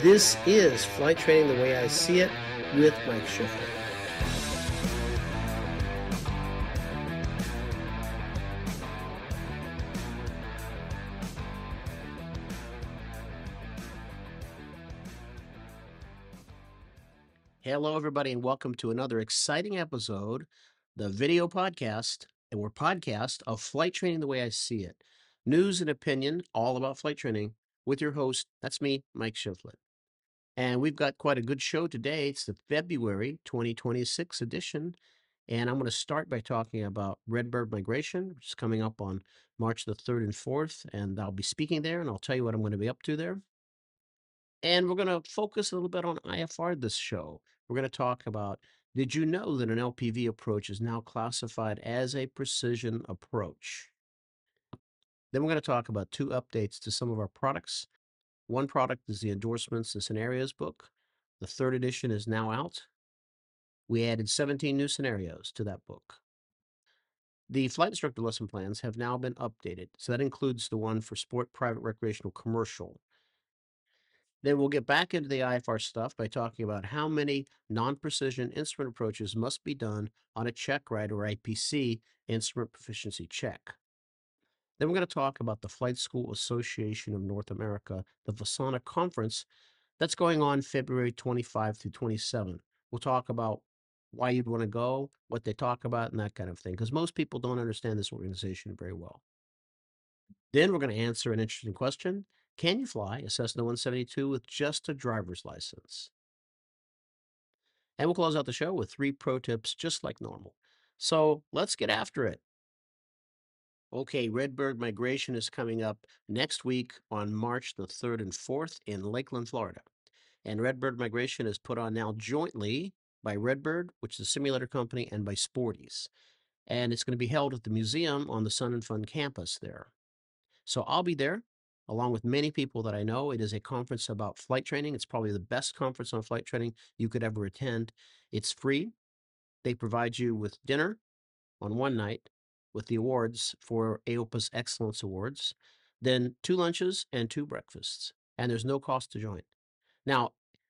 This is Flight Training the Way I See It with Mike Schiffler. Hello, everybody, and welcome to another exciting episode, the video podcast, and we're podcast of Flight Training the Way I See It. News and opinion all about flight training with your host, that's me, Mike Schiffler. And we've got quite a good show today. It's the February 2026 edition. And I'm going to start by talking about Redbird Migration, which is coming up on March the 3rd and 4th. And I'll be speaking there, and I'll tell you what I'm going to be up to there. And we're going to focus a little bit on IFR this show. We're going to talk about, did you know that an LPV approach is now classified as a precision approach? Then we're going to talk about two updates to some of our products. One product is the Endorsements and Scenarios book. The third edition is now out. We added 17 new scenarios to that book. The flight instructor lesson plans have now been updated. So that includes the one for sport, private, recreational, commercial. Then we'll get back into the IFR stuff by talking about how many non-precision instrument approaches must be done on a check ride or IPC instrument proficiency check. Then we're going to talk about the Flight School Association of North America, the VASANA conference that's going on February 25 through 27. We'll talk about why you'd want to go, what they talk about, and that kind of thing, because most people don't understand this organization very well. Then we're going to answer an interesting question. Can you fly a Cessna 172 with just a driver's license? And we'll close out the show with 3 pro tips, just like normal. So let's get after it. Okay, Redbird Migration is coming up next week on March the 3rd and 4th in Lakeland, Florida. And Redbird Migration is put on now jointly by Redbird, which is a simulator company, and by Sporties. And it's going to be held at the museum on the Sun and Fun campus there. So I'll be there, along with many people that I know. It is a conference about flight training. It's probably the best conference on flight training you could ever attend. It's free. They provide you with dinner on one night with the awards for AOPA's Excellence Awards, then 2 lunches and 2 breakfasts. And there's no cost to join. Now,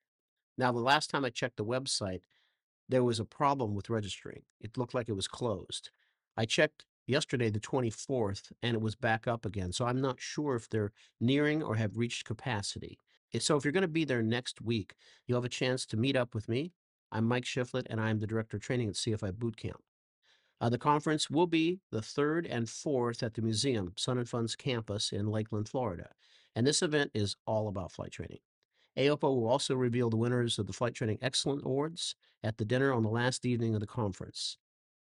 the last time I checked the website, there was a problem with registering. It looked like it was closed. I checked yesterday, the 24th, and it was back up again. So I'm not sure if they're nearing or have reached capacity. So if you're going to be there next week, you'll have a chance to meet up with me. I'm Mike Schifflet, and I'm the Director of Training at CFI Boot Camp. The conference will be the 3rd and 4th at the museum, Sun and Fun's campus in Lakeland, Florida. And this event is all about flight training. AOPA will also reveal the winners of the Flight Training Excellence Awards at the dinner on the last evening of the conference.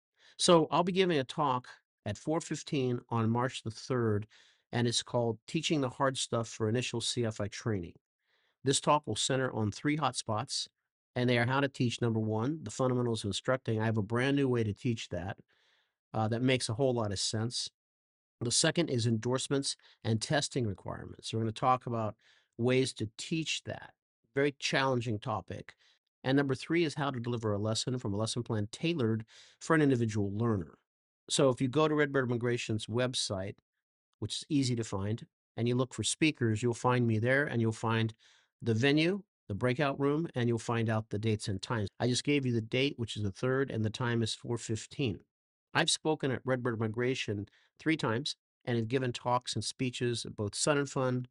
So I'll be giving a talk at 4:15 on March the 3rd, and it's called Teaching the Hard Stuff for Initial CFI Training. This talk will center on 3 hotspots, and they are how to teach, number 1, the fundamentals of instructing. I have a brand new way to teach that that makes a whole lot of sense. The second is endorsements and testing requirements. We're going to talk about ways to teach that. Very challenging topic. And number 3 is how to deliver a lesson from a lesson plan tailored for an individual learner. So if you go to Redbird Migration's website, which is easy to find, and you look for speakers, you'll find me there, and you'll find the venue, the breakout room, and you'll find out the dates and times. I just gave you the date, which is the 3rd, and the time is 4:15. I've spoken at Redbird Migration 3 times and have given talks and speeches at both Sun and Fun,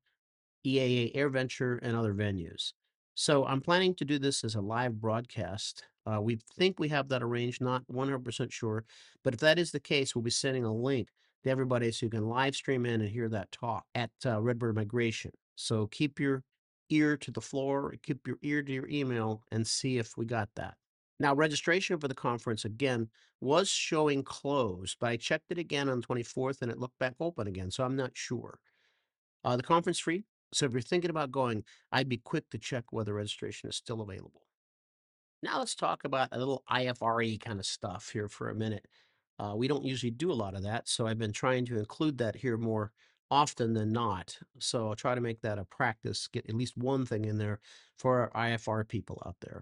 EAA AirVenture, and other venues. So I'm planning to do this as a live broadcast. We think we have that arranged, not 100% sure, but if that is the case, we'll be sending a link to everybody so you can live stream in and hear that talk at Redbird Migration. So keep your ear to the floor, keep your ear to your email, and see if we got that. Now, registration for the conference, again, was showing closed, but I checked it again on the 24th, and it looked back open again, so I'm not sure. The conference free, so if you're thinking about going, I'd be quick to check whether registration is still available. Now let's talk about a little IFRE kind of stuff here for a minute. We don't usually do a lot of that, so I've been trying to include that here more often than not. So I'll try to make that a practice, get at least one thing in there for our IFR people out there.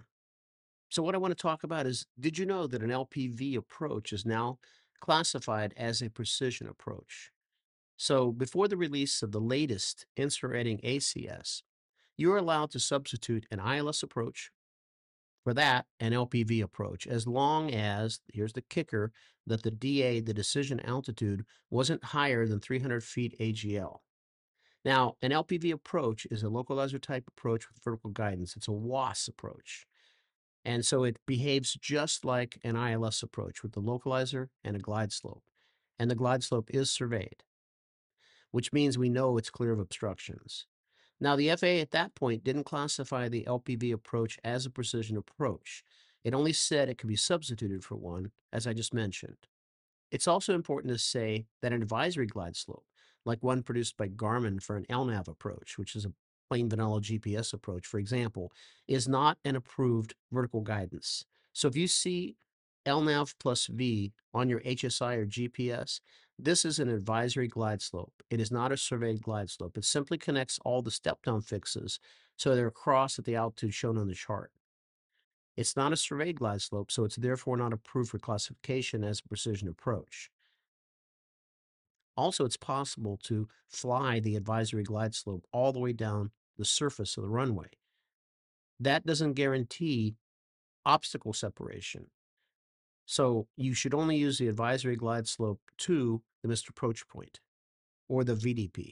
So what I want to talk about is, did you know that an LPV approach is now classified as a precision approach? So before the release of the latest INSTRA-Reading ACS, you're allowed to substitute an ILS approach for that, an LPV approach, as long as, here's the kicker, that the DA, the decision altitude, wasn't higher than 300 feet AGL. Now, an LPV approach is a localizer type approach with vertical guidance. It's a WAS approach. And so it behaves just like an ILS approach with the localizer and a glide slope. And the glide slope is surveyed, which means we know it's clear of obstructions. Now, the FAA at that point didn't classify the LPV approach as a precision approach. It only said it could be substituted for one, as I just mentioned. It's also important to say that an advisory glide slope, like one produced by Garmin for an LNAV approach, which is a plain vanilla GPS approach, for example, is not an approved vertical guidance. So if you see LNAV plus V on your HSI or GPS, this is an advisory glide slope. It is not a surveyed glide slope. It simply connects all the step-down fixes so they're across at the altitude shown on the chart. It's not a surveyed glide slope, so it's therefore not approved for classification as a precision approach. Also, it's possible to fly the advisory glide slope all the way down the surface of the runway. That doesn't guarantee obstacle separation. So you should only use the advisory glide slope to the missed approach point or the VDP.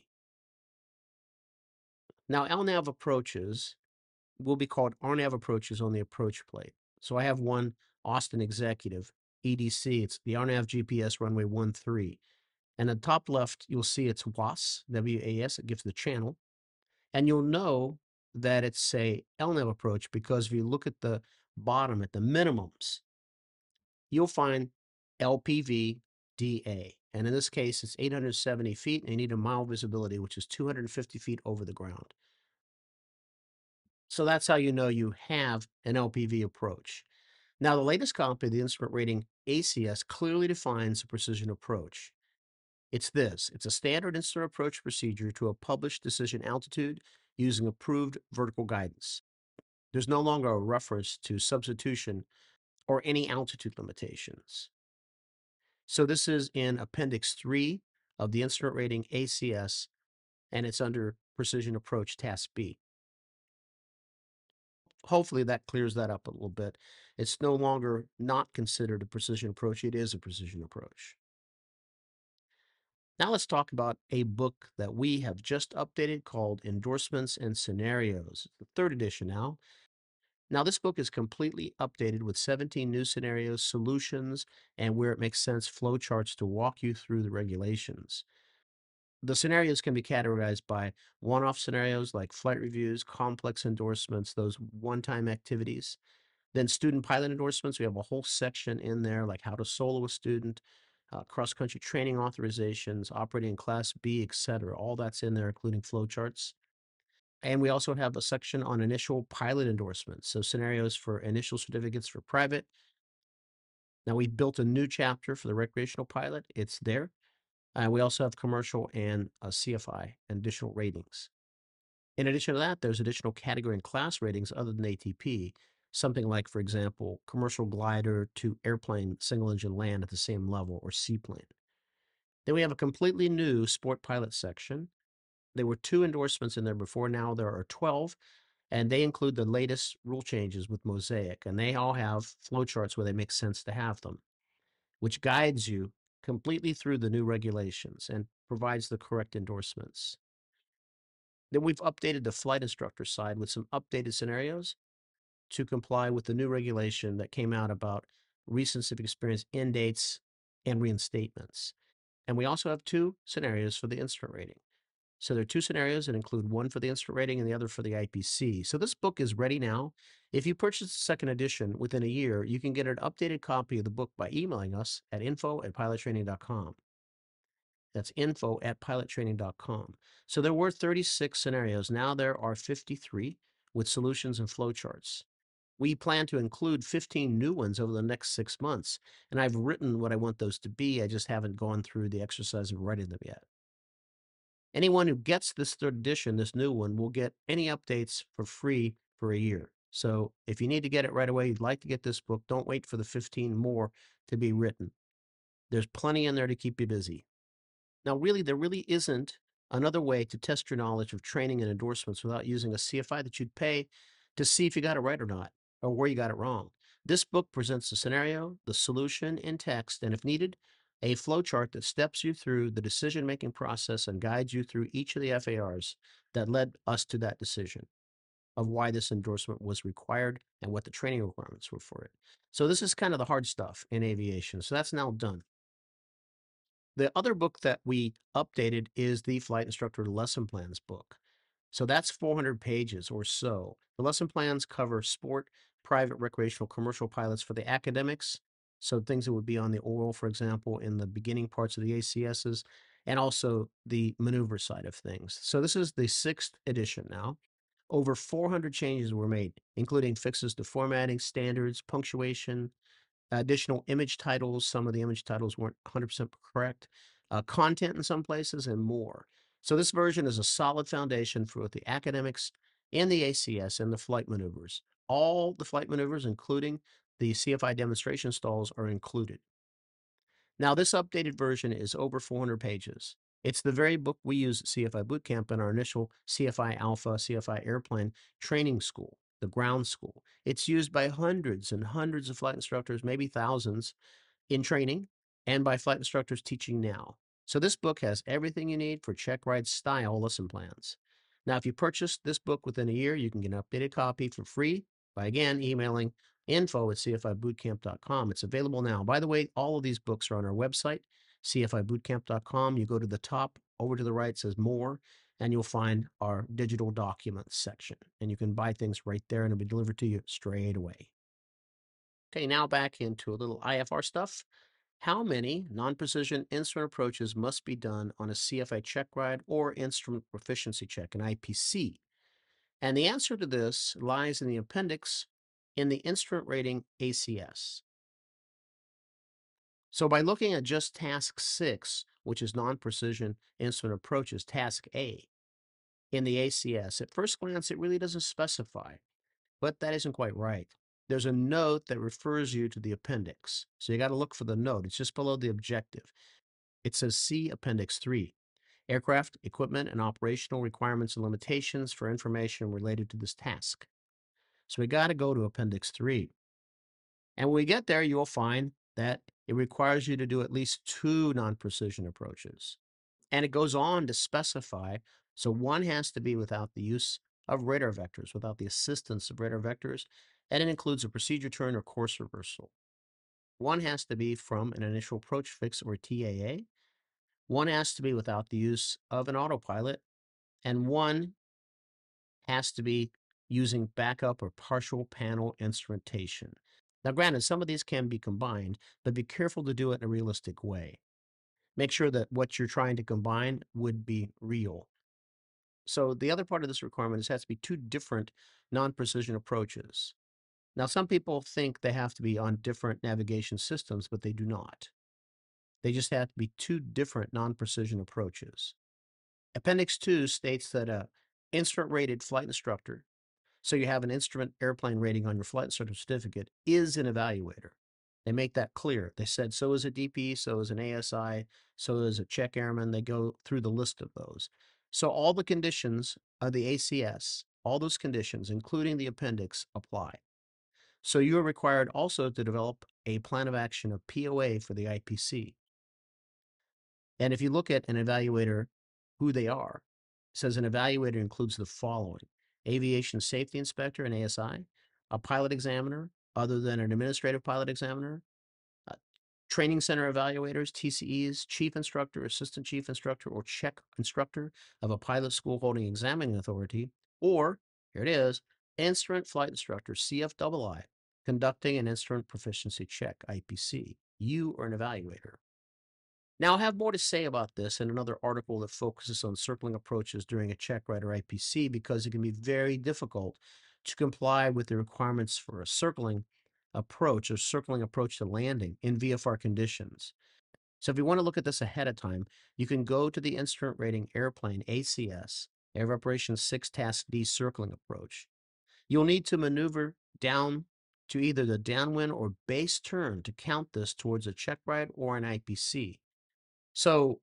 Now, LNAV approaches will be called RNAV approaches on the approach plate. So I have one Austin Executive EDC. It's the RNAV GPS runway 13. And at the top left, you'll see it's WAS, W-A-S. It gives the channel. And you'll know that it's a LNAV approach because if you look at the bottom, at the minimums, you'll find LPV DA. And in this case, it's 870 feet, and you need a mile visibility, which is 250 feet over the ground. So that's how you know you have an LPV approach. Now, the latest copy of the instrument rating ACS clearly defines a precision approach. It's this. It's a standard instrument approach procedure to a published decision altitude using approved vertical guidance. There's no longer a reference to substitution or any altitude limitations. So this is in Appendix 3 of the instrument rating ACS, and it's under Precision Approach Task B. Hopefully that clears that up a little bit. It's no longer not considered a precision approach. It is a precision approach. Now let's talk about a book that we have just updated called Endorsements and Scenarios. It's the third edition now. Now, this book is completely updated with 17 new scenarios, solutions, and where it makes sense, flowcharts to walk you through the regulations. The scenarios can be categorized by one-off scenarios like flight reviews, complex endorsements, those one-time activities. Then student pilot endorsements, we have a whole section in there like how to solo a student, cross-country training authorizations, operating in Class B, etc. All that's in there, including flowcharts. And we also have a section on initial pilot endorsements, so scenarios for initial certificates for private. Now, we built a new chapter for the recreational pilot. It's there. We also have commercial and CFI and additional ratings. In addition to that, there's additional category and class ratings other than ATP, something like, for example, commercial glider to airplane single engine land at the same level, or seaplane. Then we have a completely new sport pilot section. There were 2 endorsements in there before. Now there are 12, and they include the latest rule changes with Mosaic, and they all have flowcharts where they make sense to have them, which guides you completely through the new regulations and provides the correct endorsements. Then we've updated the flight instructor side with some updated scenarios to comply with the new regulation that came out about recent civic experience end dates and reinstatements. And we also have 2 scenarios for the instrument rating. So there are 2 scenarios that include one for the instrument rating and the other for the IPC. So this book is ready now. If you purchase the second edition within a year, you can get an updated copy of the book by emailing us at info@pilottraining.com. That's info@pilottraining.com. So there were 36 scenarios. Now there are 53 with solutions and flowcharts. We plan to include 15 new ones over the next 6 months. And I've written what I want those to be. I just haven't gone through the exercise of writing them yet. Anyone who gets this third edition, this new one, will get any updates for free for a year. So if you need to get it right away, you'd like to get this book, don't wait for the 15 more to be written. There's plenty in there to keep you busy. Now, really, there really isn't another way to test your knowledge of training and endorsements without using a CFI that you'd pay to see if you got it right or not, or where you got it wrong. This book presents the scenario, the solution in text, and if needed, a flowchart that steps you through the decision making process and guides you through each of the FARs that led us to that decision of why this endorsement was required and what the training requirements were for it. So, this is kind of the hard stuff in aviation. So, that's now done. The other book that we updated is the Flight Instructor Lesson Plans book. So that's 400 pages or so. The lesson plans cover sport, private, recreational, commercial pilots for the academics. So things that would be on the oral, for example, in the beginning parts of the ACSs, and also the maneuver side of things. So this is the 6th edition now. Over 400 changes were made, including fixes to formatting, standards, punctuation, additional image titles. Some of the image titles weren't 100% correct, content in some places, and more. So this version is a solid foundation for both the academics and the ACS and the flight maneuvers. All the flight maneuvers, including the CFI demonstration stalls, are included. Now, this updated version is over 400 pages. It's the very book we use at CFI Bootcamp in our initial CFI Alpha, CFI Airplane training school, the ground school. It's used by hundreds and hundreds of flight instructors, maybe thousands, in training and by flight instructors teaching now. So this book has everything you need for check ride style lesson plans. Now, if you purchase this book within a year, you can get an updated copy for free by again emailing info@cfibootcamp.com. It's available now. By the way, all of these books are on our website, cfibootcamp.com. You go to the top, over to the right says more, and you'll find our digital documents section. And you can buy things right there and it'll be delivered to you straight away. Okay, now back into a little IFR stuff. How many non-precision instrument approaches must be done on a CFI check ride or instrument proficiency check, an IPC? And the answer to this lies in the appendix in the instrument rating ACS. So by looking at just task 6, which is non-precision instrument approaches, task A, in the ACS, at first glance, it really doesn't specify, but that isn't quite right. There's a note that refers you to the appendix. So you got to look for the note. It's just below the objective. It says see Appendix 3, Aircraft, Equipment, and Operational Requirements and Limitations for information related to this task. So we got to go to Appendix 3. And when we get there, you'll find that it requires you to do at least 2 non-precision approaches. And it goes on to specify, so one has to be without the use of radar vectors, without the assistance of radar vectors, and it includes a procedure turn or course reversal. One has to be from an initial approach fix or TAA. One has to be without the use of an autopilot, and one has to be using backup or partial panel instrumentation. Now, granted, some of these can be combined, but be careful to do it in a realistic way. Make sure that what you're trying to combine would be real. So the other part of this requirement is it has to be 2 different non-precision approaches. Now, some people think they have to be on different navigation systems, but they do not. They just have to be 2 different non-precision approaches. Appendix 2 states that a instrument-rated flight instructor, so you have an instrument airplane rating on your flight instructor certificate, is an evaluator. They make that clear. They said so is a DP, so is an ASI, so is a check airman. They go through the list of those. So all the conditions of the ACS, all those conditions, including the appendix, apply. So you are required also to develop a plan of action of POA for the IPC. And if you look at an evaluator, who they are, it says an evaluator includes the following: aviation safety inspector, an ASI, a pilot examiner, other than an administrative pilot examiner, training center evaluators, TCEs, chief instructor, assistant chief instructor, or check instructor of a pilot school holding examining authority, or, here it is, instrument flight instructor, CFII, conducting an instrument proficiency check, IPC. You are an evaluator. Now, I'll have more to say about this in another article that focuses on circling approaches during a check ride or IPC, because it can be very difficult to comply with the requirements for a circling approach or circling approach to landing in VFR conditions. So if you want to look at this ahead of time, you can go to the instrument rating airplane ACS, Air Operations 6 Task D circling approach. You'll need to maneuver down to either the downwind or base turn to count this towards a check ride or an IPC. So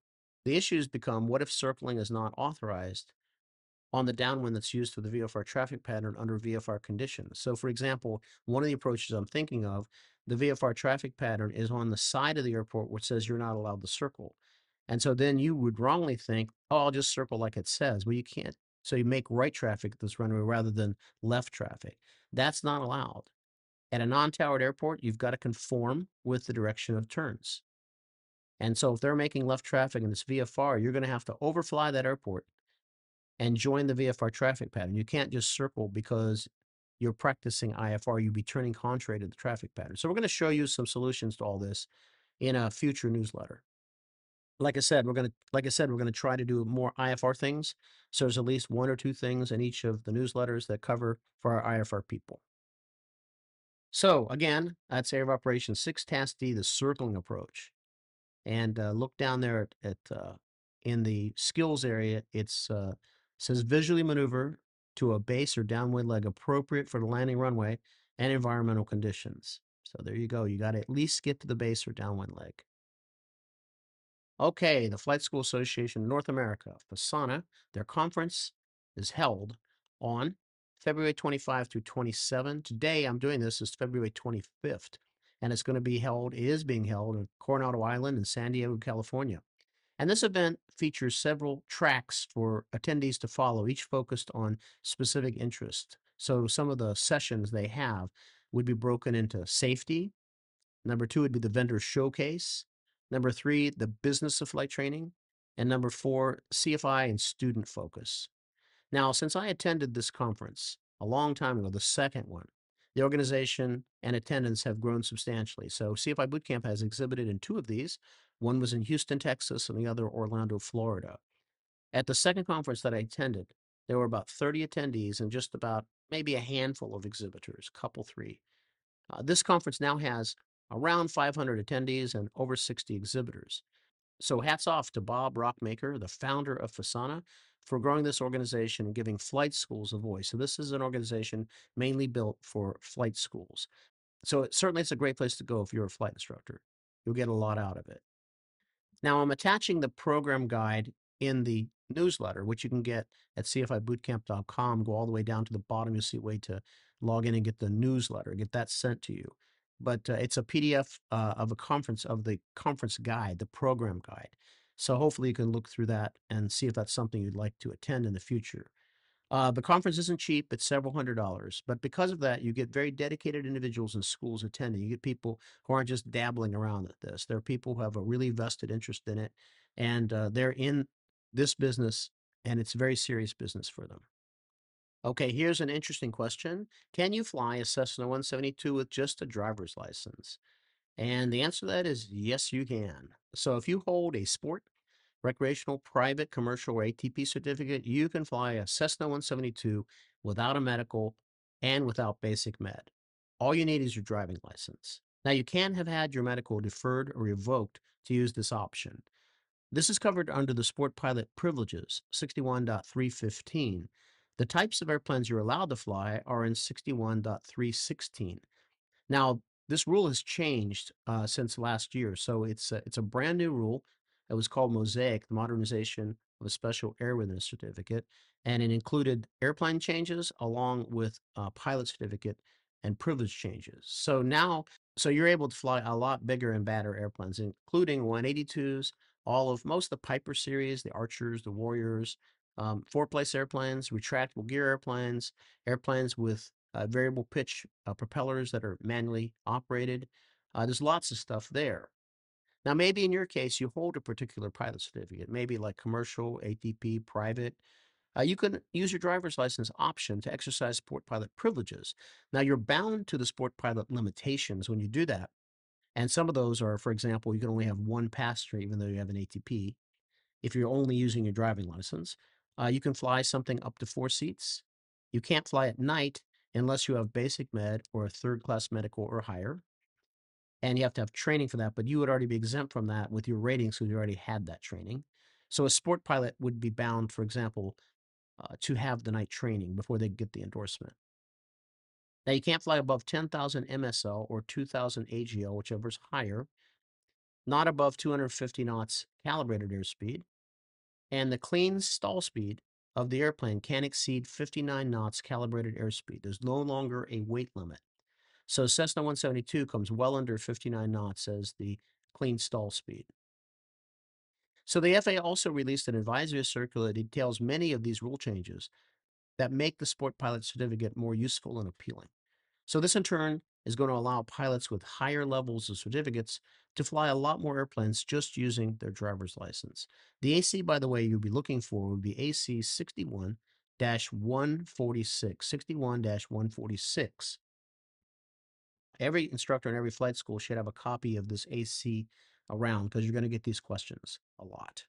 The issues become, what if circling is not authorized on the downwind that's used for the VFR traffic pattern under VFR conditions? So, for example, one of the approaches I'm thinking of, the VFR traffic pattern is on the side of the airport which says you're not allowed to circle. And so then you would wrongly think, oh, I'll just circle like it says. Well, you can't. So you make right traffic at this runway rather than left traffic. That's not allowed. At a non-towered airport, you've got to conform with the direction of turns. And so if they're making left traffic in this VFR, you're going to have to overfly that airport and join the VFR traffic pattern. You can't just circle because you're practicing IFR. You'd be turning contrary to the traffic pattern. So we're going to show you some solutions to all this in a future newsletter. Like I said, we're going to try to do more IFR things. So there's at least one or two things in each of the newsletters that cover for our IFR people. So again, that's Area of Operations 6, Task D, the circling approach. And look down there in the skills area. It's says visually maneuver to a base or downwind leg appropriate for the landing runway and environmental conditions. So there you go. You got to at least get to the base or downwind leg. Okay, the Flight School Association of North America, FASANA, their conference is held on February 25 through 27. Today, I'm doing this is February 25th, and it's going to be held, it is being held in Coronado Island in San Diego, California. And this event features several tracks for attendees to follow, each focused on specific interest. So some of the sessions they have would be broken into safety. Number 2 would be the vendor showcase. Number 3, the business of flight training. And number 4, CFI and student focus. Now, since I attended this conference a long time ago, the second one, the organization and attendance have grown substantially. So CFI Bootcamp has exhibited in 2 of these. One was in Houston, Texas, and the other Orlando, Florida. At the second conference that I attended, there were about 30 attendees and just about maybe a handful of exhibitors, couple 3. This conference now has around 500 attendees and over 60 exhibitors. So hats off to Bob Rockmaker, the founder of FASANA, for growing this organization and giving flight schools a voice. So this is an organization mainly built for flight schools. So certainly it's a great place to go if you're a flight instructor. You'll get a lot out of it. Now I'm attaching the program guide in the newsletter, which you can get at cfibootcamp.com. Go all the way down to the bottom. You'll see a way to log in and get the newsletter, get that sent to you. But it's a PDF of the conference guide, the program guide. So hopefully you can look through that and see if that's something you'd like to attend in the future. The conference isn't cheap, it's several $100s, but because of that, you get very dedicated individuals and schools attending. You get people who aren't just dabbling around at this. There are people who have a really vested interest in it, and they're in this business, and it's a very serious business for them. Okay, here's an interesting question. Can you fly a Cessna 172 with just a driver's license? And the answer to that is yes, you can. So if you hold a sport, recreational, private, commercial, or ATP certificate, you can fly a Cessna 172 without a medical and without basic med. All you need is your driving license. Now, you can have had your medical deferred or revoked to use this option. This is covered under the Sport Pilot Privileges, 61.315. The types of airplanes you're allowed to fly are in 61.316. Now, this rule has changed since last year, so it's a brand new rule. It was called Mosaic, the modernization of a special airworthiness certificate, and it included airplane changes along with pilot certificate and privilege changes. So now, so you're able to fly a lot bigger and badder airplanes, including 182s, most of the Piper series, the Archers, the Warriors, 4-place airplanes, retractable gear airplanes, airplanes with variable pitch propellers that are manually operated. There's lots of stuff there. Now, maybe in your case, you hold a particular pilot certificate, maybe like commercial, ATP, private. You can use your driver's license option to exercise sport pilot privileges. Now, you're bound to the sport pilot limitations when you do that. And some of those are, for example, you can only have one passenger even though you have an ATP. If you're only using your driving license, you can fly something up to 4 seats. You can't fly at night unless you have basic med or a 3rd-class medical or higher. And you have to have training for that, but you would already be exempt from that with your ratings because you already had that training. So a sport pilot would be bound, for example, to have the night training before they get the endorsement. Now, you can't fly above 10,000 MSL or 2,000 AGL, whichever's higher, not above 250 knots calibrated airspeed, And the clean stall speed of the airplane can't exceed 59 knots calibrated airspeed. There's no longer a weight limit. So Cessna 172 comes well under 59 knots as the clean stall speed. So the FAA also released an advisory circular that details many of these rule changes that make the sport pilot certificate more useful and appealing. So this in turn is going to allow pilots with higher levels of certificates to fly a lot more airplanes just using their driver's license. The AC, by the way, you'll be looking for would be AC 61 146, 61 146. Every instructor in every flight school should have a copy of this AC around because you're going to get these questions a lot.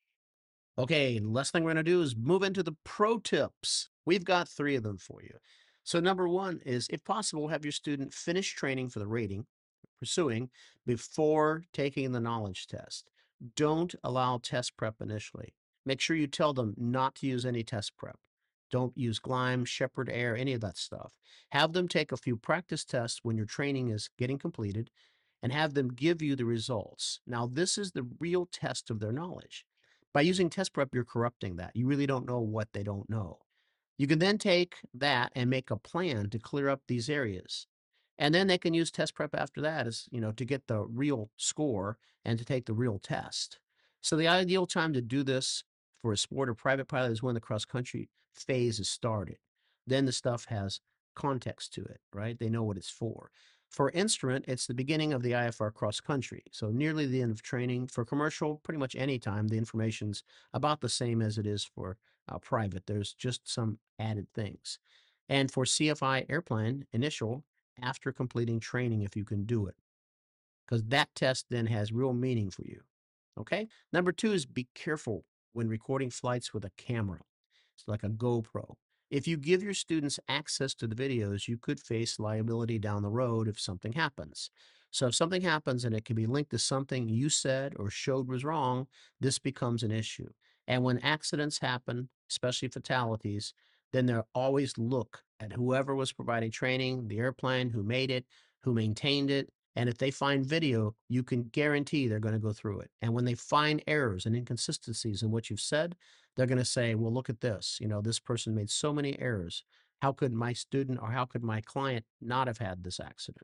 Okay, the last thing we're going to do is move into the pro tips. We've got 3 of them for you. So number 1 is, if possible, have your student finish training for the rating pursuing before taking the knowledge test. Don't allow test prep initially. Make sure you tell them not to use any test prep. Don't use Gleim, Shepherd Air, any of that stuff. Have them take a few practice tests when your training is getting completed and have them give you the results. Now, this is the real test of their knowledge. By using test prep, you're corrupting that. You really don't know what they don't know. You can then take that and make a plan to clear up these areas. And then they can use test prep after that to get the real score and to take the real test. So the ideal time to do this for a sport or private pilot is when the cross country phase is started. Then the stuff has context to it, right? They know what it's for. For instrument, it's the beginning of the IFR cross country. So nearly the end of training. For commercial, pretty much any time, the information's about the same as it is for private. There's just some added things. And for CFI airplane, initial, after completing training, if you can do it, because that test then has real meaning for you. Okay. Number 2 is be careful when recording flights with a camera. It's like a GoPro. If you give your students access to the videos, you could face liability down the road if something happens. So if something happens and it can be linked to something you said or showed was wrong, this becomes an issue. And when accidents happen, especially fatalities, then they'll always look at whoever was providing training, the airplane, who made it, who maintained it. And if they find video, you can guarantee they're going to go through it. And when they find errors and inconsistencies in what you've said, they're going to say, well, look at this. This person made so many errors. How could my student or how could my client not have had this accident?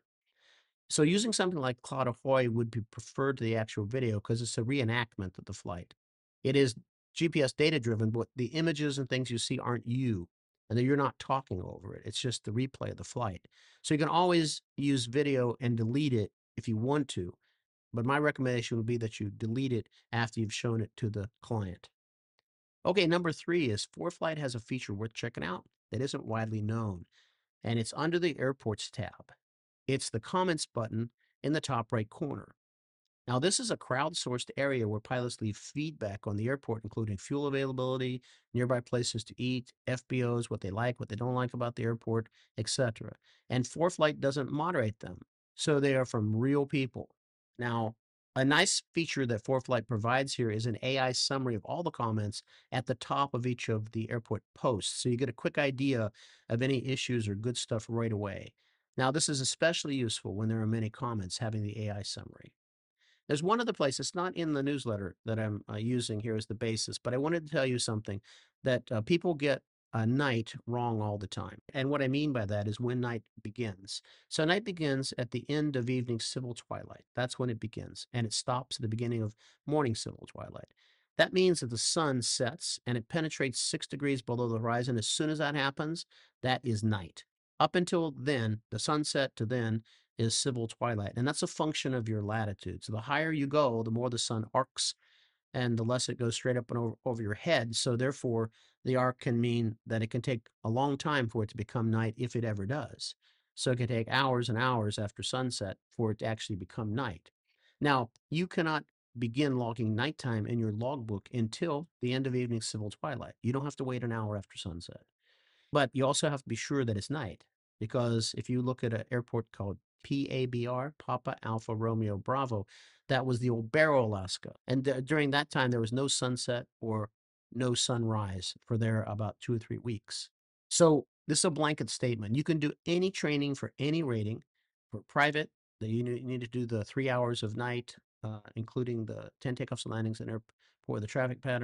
So using something like Cloud Ahoy would be preferred to the actual video because it's a reenactment of the flight. It is GPS data driven, but the images and things you see aren't you, and that you're not talking over it. It's just the replay of the flight. So you can always use video and delete it if you want to, but my recommendation would be that you delete it after you've shown it to the client. Okay, number 3 is ForeFlight has a feature worth checking out that isn't widely known, and it's under the Airports tab. It's the comments button in the top right corner. Now, this is a crowdsourced area where pilots leave feedback on the airport, including fuel availability, nearby places to eat, FBOs, what they like, what they don't like about the airport, etc. And ForeFlight doesn't moderate them, so they are from real people. Now, a nice feature that ForeFlight provides here is an AI summary of all the comments at the top of each of the airport posts, so you get a quick idea of any issues or good stuff right away. Now, this is especially useful when there are many comments, having the AI summary. There's one other place, it's not in the newsletter that I'm using here as the basis, but I wanted to tell you something that people get night wrong all the time. And what I mean by that is when night begins. So night begins at the end of evening civil twilight. That's when it begins. And it stops at the beginning of morning civil twilight. That means that the sun sets and it penetrates 6 degrees below the horizon. As soon as that happens, that is night. Up until then, the sunset to then is civil twilight. And that's a function of your latitude. So the higher you go, the more the sun arcs and the less it goes straight up and over your head. So therefore, the arc can mean that it can take a long time for it to become night if it ever does. So it can take hours and hours after sunset for it to actually become night. Now, you cannot begin logging nighttime in your logbook until the end of evening civil twilight. You don't have to wait an hour after sunset. But you also have to be sure that it's night, because if you look at an airport called PABR, Papa Alpha Romeo Bravo, that was the old Barrow, Alaska. And during that time, there was no sunset or no sunrise for there about 2 or 3 weeks. So this is a blanket statement. You can do any training for any rating. For private, that you need to do the 3 hours of night, including the 10 takeoffs and landings in airport, the traffic pattern.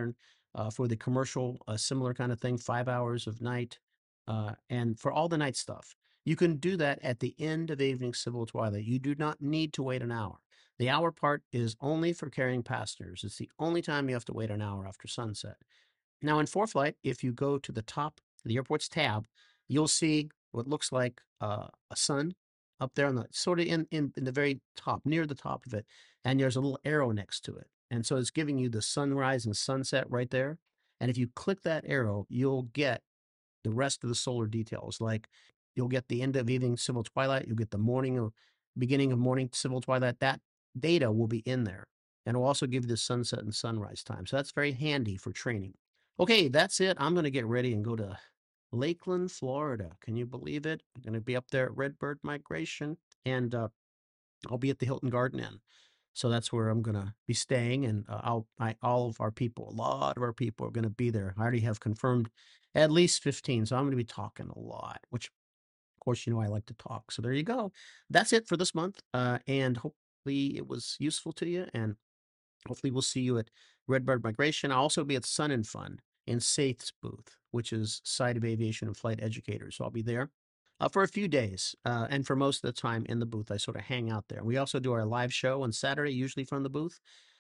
for the commercial, similar kind of thing, 5 hours of night, and for all the night stuff. You can do that at the end of evening civil twilight. You do not need to wait an hour. The hour part is only for carrying passengers. It's the only time you have to wait an hour after sunset. Now, in ForeFlight, if you go to the top of the airport's tab, you'll see what looks like a sun up there on the sort of in the very top, near the top of it, and there's a little arrow next to it. And so it's giving you the sunrise and sunset right there. And if you click that arrow, you'll get the rest of the solar details. Like you'll get the end of evening civil twilight, you'll get the beginning of morning civil twilight. That data will be in there. And it'll also give you the sunset and sunrise time. So that's very handy for training. Okay, that's it. I'm going to get ready and go to Lakeland, Florida. Can you believe it? I'm going to be up there at Redbird Migration, and I'll be at the Hilton Garden Inn. So that's where I'm going to be staying, and all of our people, a lot of our people are going to be there. I already have confirmed at least 15, so I'm going to be talking a lot, which, of course, I like to talk. So there you go. That's it for this month, and hopefully it was useful to you, and hopefully we'll see you at Redbird Migration. I'll also be at Sun and Fun in SAIF's booth, which is Site of Aviation and Flight Educators. So I'll be there for a few days, and for most of the time in the booth, I sort of hang out there. We also do our live show on Saturday, usually from the booth.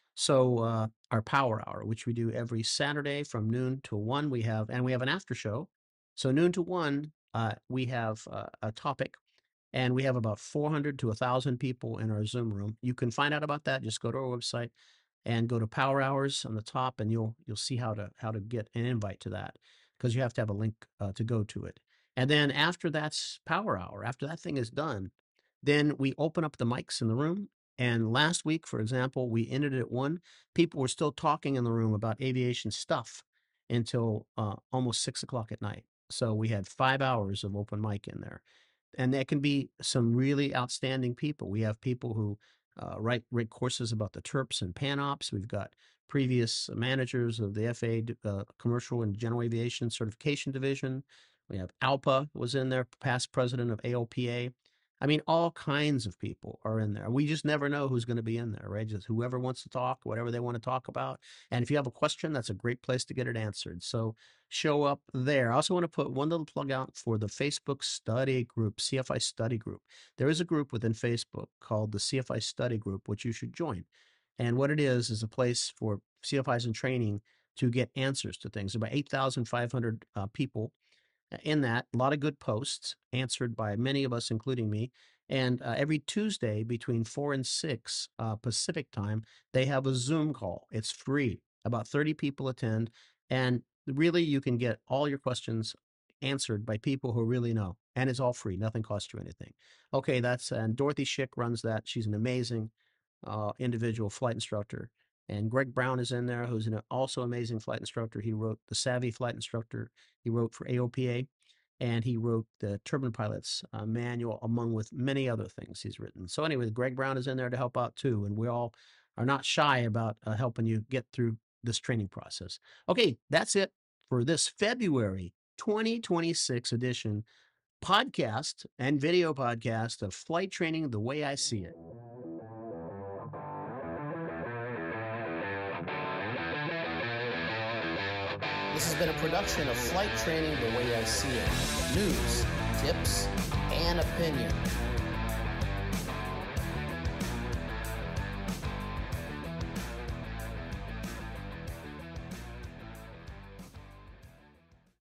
So our Power Hour, which we do every Saturday from noon to 1, we have an after show. So noon to 1, we have a topic, and we have about 400 to 1,000 people in our Zoom room. You can find out about that. Just go to our website and go to Power Hours on the top, and you'll see how to get an invite to that, because you have to have a link to go to it. And then after that's Power Hour, after that thing is done, then we open up the mics in the room. And last week, for example, we ended at 1. People were still talking in the room about aviation stuff until almost 6 o'clock at night. So we had 5 hours of open mic in there. And there can be some really outstanding people. We have people who write courses about the TERPs and PANOPS. We've got previous managers of the FAA Commercial and General Aviation Certification Division. We have ALPA was in there, past president of AOPA. I mean, all kinds of people are in there. We just never know who's going to be in there, right? Just whoever wants to talk, whatever they want to talk about. And if you have a question, that's a great place to get it answered. So show up there. I also want to put one little plug out for the Facebook study group, CFI Study Group. There is a group within Facebook called the CFI Study Group, which you should join. And what it is a place for CFIs in training to get answers to things. About 8,500 people in that, a lot of good posts answered by many of us, including me. And every Tuesday between 4 and 6 Pacific time, they have a Zoom call. It's free. About 30 people attend. And really, you can get all your questions answered by people who really know. And it's all free. Nothing costs you anything. Okay, and Dorothy Schick runs that. She's an amazing individual flight instructor. And Greg Brown is in there, who's an also amazing flight instructor. He wrote the Savvy Flight Instructor. He wrote for AOPA, and he wrote the Turbine Pilot's Manual, among with many other things he's written. So anyway, Greg Brown is in there to help out too, and we all are not shy about helping you get through this training process. Okay, that's it for this February 2026 edition podcast and video podcast of Flight Training the Way I See It. This has been a production of Flight Training the Way I See It. News, tips, and opinion.